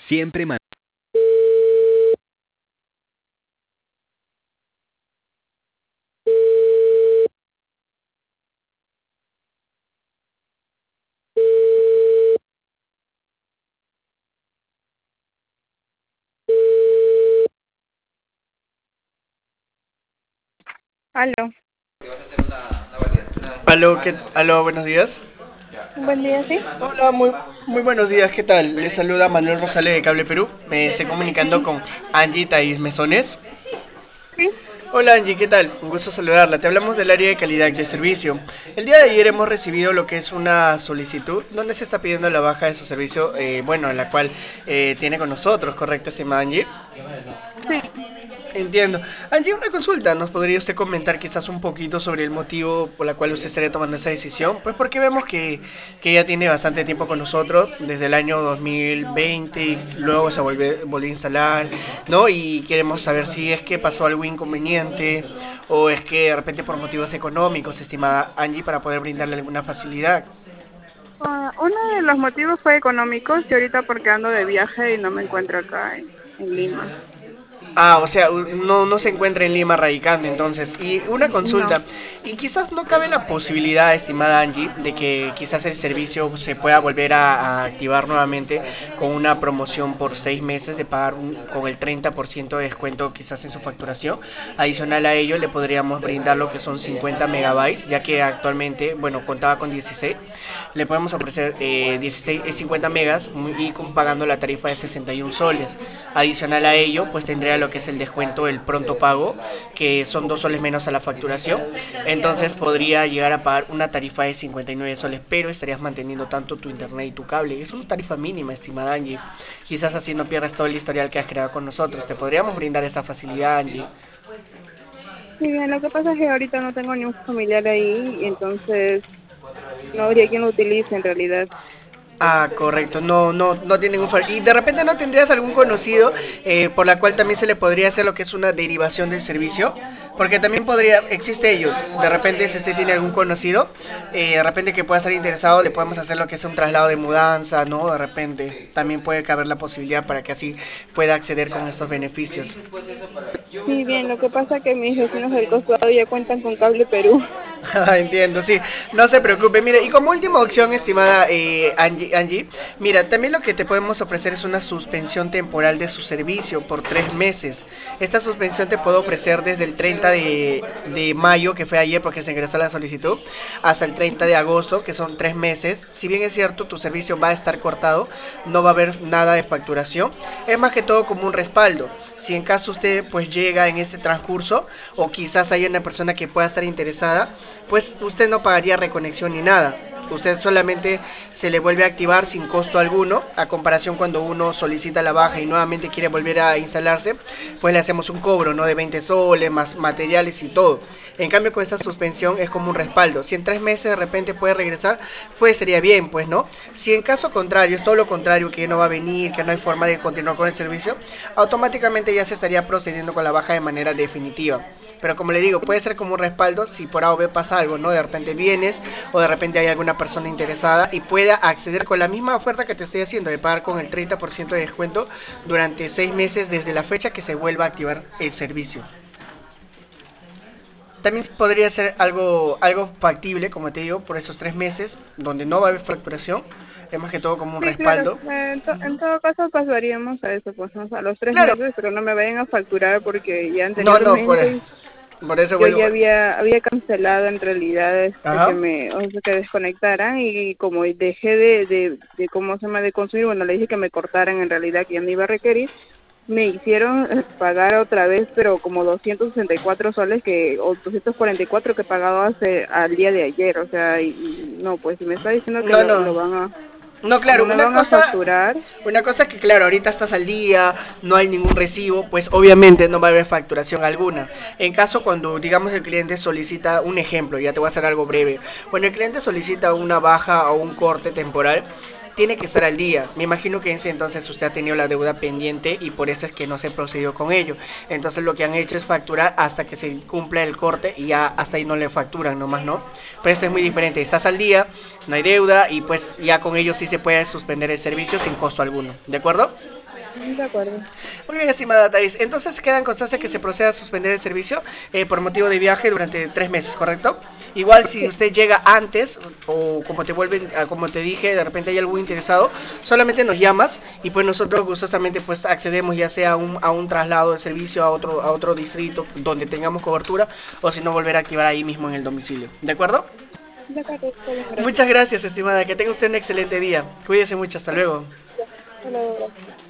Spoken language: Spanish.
Siempre man- Aló, Aló, buenos días. buen día, sí. Hola, muy buenos días, ¿qué tal? Les saluda Manuel Rosales de Cable Perú. Me estoy comunicando con Angie Thais Mesones. Sí. Hola Angie, ¿qué tal? Un gusto saludarla. Te hablamos del área de calidad de servicio. El día de ayer hemos recibido lo que es una solicitud donde se está pidiendo la baja de su servicio, bueno, la cual tiene con nosotros, ¿correcto, estimada Angie? Sí. Entiendo. Angie, una consulta. ¿Nos podría usted comentar quizás un poquito sobre el motivo por la cual usted estaría tomando esa decisión? Pues porque vemos que ya tiene bastante tiempo con nosotros, desde el año 2020, y luego se volvió a instalar, ¿no? Y queremos saber si es que pasó algo inconveniente o es que de repente por motivos económicos, estimada Angie, para poder brindarle alguna facilidad. Uno de los motivos fue económicos y ahorita porque ando de viaje y no me encuentro acá en Lima. Ah, o sea, no se encuentra en Lima radicando entonces. Y una No. consulta, y quizás no cabe la posibilidad, estimada Angie, de que quizás el servicio se pueda volver a activar nuevamente con una promoción por 6 meses de pagar con el 30% de descuento quizás en su facturación. Adicional a ello, le podríamos brindar lo que son 50 megabytes, ya que actualmente, bueno, contaba con 16. Le podemos ofrecer 16, 50 megas y pagando la tarifa de 61 soles. Adicional a ello, pues tendría lo que es el descuento del pronto pago, que son 2 soles menos a la facturación. Entonces podría llegar a pagar una tarifa de 59 soles, pero estarías manteniendo tanto tu internet y tu cable. Es una tarifa mínima, estimada Angie. Quizás así no pierdas todo el historial que has creado con nosotros. Te podríamos brindar esa facilidad, Angie. Sí, bien, lo que pasa es que ahorita no tengo ni un familiar ahí y entonces no habría quien lo utilice en realidad. Ah, correcto, no tiene ningún y de repente no tendrías algún conocido por la cual también se le podría hacer lo que es una derivación del servicio, porque también existe ello, de repente si usted tiene algún conocido, de repente que pueda estar interesado, le podemos hacer lo que es un traslado de mudanza, ¿no? De repente también puede caber la posibilidad para que así pueda acceder con estos beneficios. Sí, bien, lo que pasa es que mis vecinos del costado ya cuentan con Cable Perú. Entiendo, sí. No se preocupe. Mire, y como última opción, estimada Angie, mira, también lo que te podemos ofrecer es una suspensión temporal de su servicio por 3 meses. Esta suspensión te puedo ofrecer desde el 30 de mayo, que fue ayer porque se ingresó la solicitud, hasta el 30 de agosto, que son 3 meses. Si bien es cierto, tu servicio va a estar cortado, no va a haber nada de facturación. Es más que todo como un respaldo. Si en caso usted pues llega en este transcurso o quizás haya una persona que pueda estar interesada, pues usted no pagaría reconexión ni nada. Usted solamente se le vuelve a activar sin costo alguno, a comparación cuando uno solicita la baja y nuevamente quiere volver a instalarse, pues le hacemos un cobro, ¿no? De 20 soles, más materiales y todo. En cambio con esta suspensión es como un respaldo. Si en 3 meses de repente puede regresar, pues sería bien, pues, ¿no? Si en caso contrario, es todo lo contrario, que no va a venir, que no hay forma de continuar con el servicio, automáticamente ya se estaría procediendo con la baja de manera definitiva. Pero como le digo, puede ser como un respaldo si por A o B pasa algo, ¿no? De repente vienes o de repente hay alguna persona interesada y pueda acceder con la misma oferta que te estoy haciendo, de pagar con el 30% de descuento durante 6 meses desde la fecha que se vuelva a activar el servicio. También podría ser algo factible, como te digo, por esos 3 meses, donde no va a haber facturación, es más que todo como un Sí, claro. respaldo. En todo caso pasaríamos a eso, pues, ¿no? A los tres Claro, meses, pero no me vayan a facturar porque ya no, anteriormente por eso yo vuelvo. ya había cancelado en realidad que Ajá. o sea, que desconectaran y como dejé de ¿cómo se llama? De consumir, bueno, le dije que me cortaran en realidad, que ya me iba a requerir, me hicieron pagar otra vez, pero como 264 soles o 244 que he pagado al día de ayer, o sea, y no, pues si me está diciendo que No, no. lo van a, No, no claro, me van a facturar. una cosa que claro, ahorita estás al día, no hay ningún recibo, pues obviamente no va a haber facturación alguna. En caso cuando digamos el cliente solicita un ejemplo, ya te voy a hacer algo breve. Cuando el cliente solicita una baja o un corte temporal, tiene que estar al día. Me imagino que en ese entonces usted ha tenido la deuda pendiente y por eso es que no se procedió con ello. Entonces lo que han hecho es facturar hasta que se cumpla el corte y ya hasta ahí no le facturan nomás, ¿no? Pero esto es muy diferente. Estás al día, no hay deuda y pues ya con ello sí se puede suspender el servicio sin costo alguno. ¿De acuerdo? De acuerdo. Muy bien, estimada Thais. Entonces queda en constancia que se proceda a suspender el servicio por motivo de viaje durante 3 meses, ¿correcto? Igual si Sí, usted llega antes o como te vuelven, como te dije, de repente hay algún interesado, solamente nos llamas y pues nosotros gustosamente pues accedemos ya sea a un traslado de servicio a otro distrito donde tengamos cobertura o si no volver a activar ahí mismo en el domicilio. ¿De acuerdo? de acuerdo, está bien, gracias. Muchas gracias, estimada. Que tenga usted un excelente día. Cuídese mucho. Hasta luego. Ya, hasta luego, gracias.